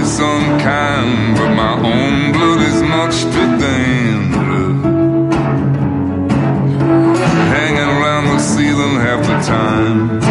is unkind, but my own blood is much too dangerous. Hanging around the ceiling half the time.